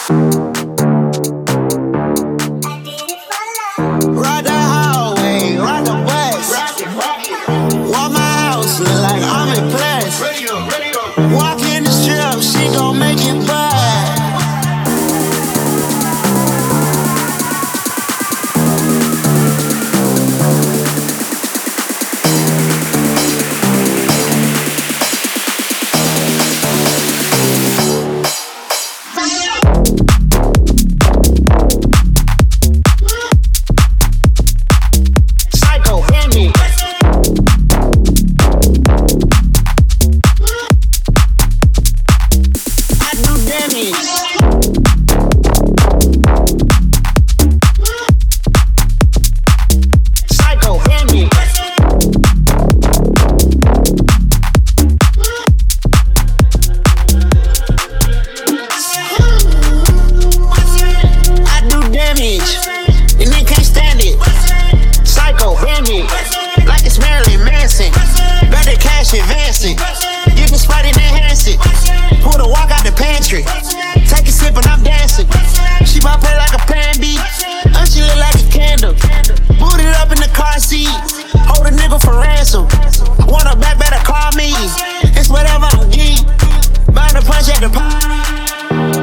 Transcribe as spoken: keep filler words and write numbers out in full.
Ride the highway, ride the bus. Walk my house, look like I'm in plus. Walk in the strip, she gon' make it buzz. Advancing, you can spot it, enhance it. Pull the walk out the pantry, take a sip and I'm dancing. She might play like a pan B, and she look like a candle. Boot it up in the car seat, hold a nigga for ransom. Want her back, better call me. It's whatever I'm geek. Bound to punch at the pie.